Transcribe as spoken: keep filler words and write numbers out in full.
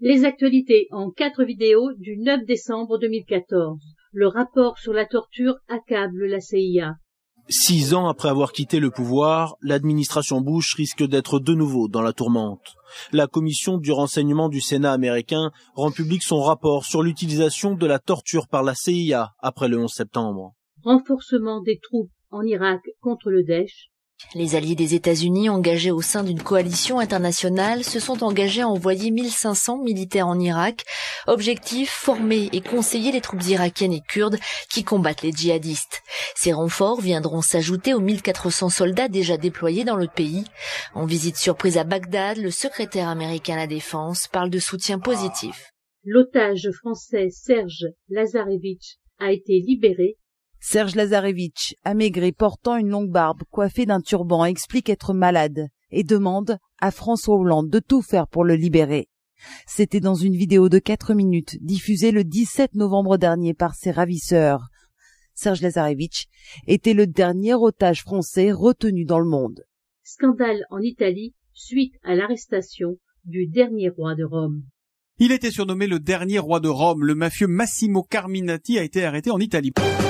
Les actualités en quatre vidéos du neuf décembre deux mille quatorze. Le rapport sur la torture accable la C I A. Six ans après avoir quitté le pouvoir, l'administration Bush risque d'être de nouveau dans la tourmente. La commission du renseignement du Sénat américain rend public son rapport sur l'utilisation de la torture par la C I A après le onze septembre. Renforcement des troupes en Irak contre le Daesh. Les alliés des États-Unis engagés au sein d'une coalition internationale se sont engagés à envoyer mille cinq cents militaires en Irak. Objectif, former et conseiller les troupes irakiennes et kurdes qui combattent les djihadistes. Ces renforts viendront s'ajouter aux mille quatre cents soldats déjà déployés dans le pays. En visite surprise à Bagdad, le secrétaire américain à la Défense parle de soutien positif. L'otage français Serge Lazarevitch a été libéré. Serge Lazarevitch, amaigri, portant une longue barbe, coiffé d'un turban, explique être malade et demande à François Hollande de tout faire pour le libérer. C'était dans une vidéo de quatre minutes diffusée le dix-sept novembre dernier par ses ravisseurs. Serge Lazarevitch était le dernier otage français retenu dans le monde. Scandale en Italie suite à l'arrestation du dernier roi de Rome. Il était surnommé le dernier roi de Rome. Le mafieux Massimo Carminati a été arrêté en Italie.